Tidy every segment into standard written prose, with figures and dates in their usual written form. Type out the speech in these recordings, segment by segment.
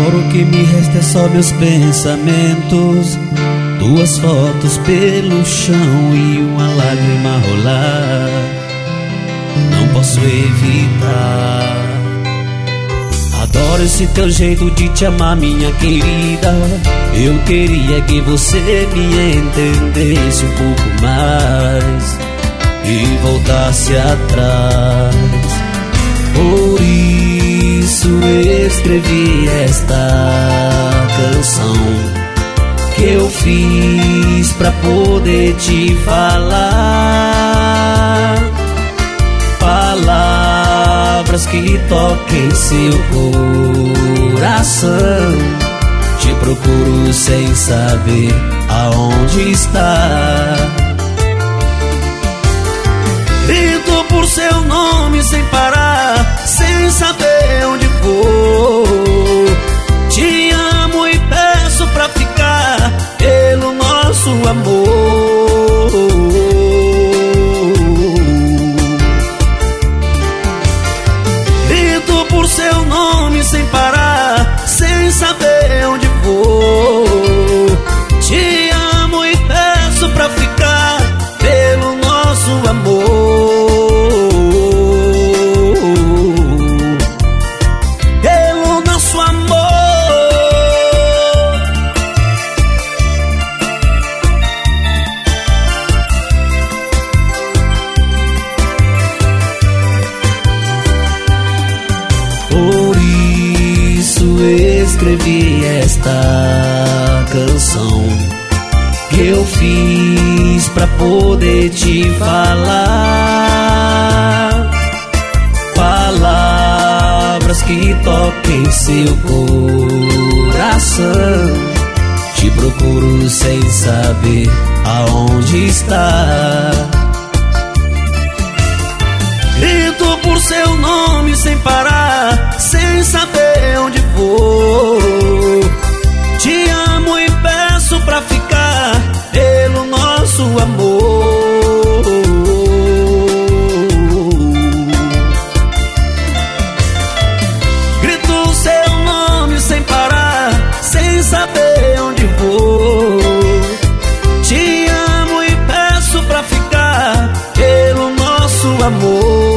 Agora o que me resta é só meus pensamentos, duas fotos pelo chão e uma lágrima rolar. Não posso evitar. Adoro esse teu jeito de te amar, minha querida. Eu queria que você me entendesse um pouco mais e voltasse atrás. Por isso escrevi esta canção que eu fiz pra poder te falar. Palavras que toquem seu coração. Te procuro sem saber aonde está. Grito por seu nome sem parar, sem saber onde vou. Te amo e peço pra ficar pelo nosso amor. Grito por seu nome sem parar, sem saber onde vou. Te amo e peço pra ficar pelo nosso amor. Pelo nosso amor. Por isso escrevi esta canção que eu fiz pra poder te falar. Palavras que toquem seu coração. Te procuro sem saber aonde está. Grito por seu nome sem parar, sem saber onde vou. Te amo e peço pra ficar pelo nosso amor. Grito seu nome sem parar, sem saber onde vou. Te amo e peço pra ficar pelo nosso amor.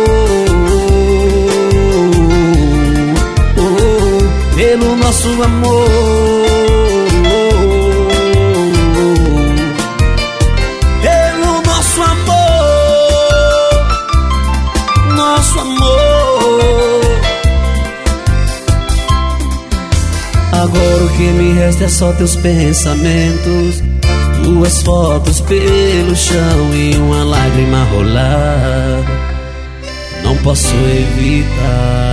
Pelo nosso amor. Pelo nosso amor. Nosso amor. Agora o que me resta é só teus pensamentos, duas fotos pelo chão e uma lágrima rolar. Não posso evitar.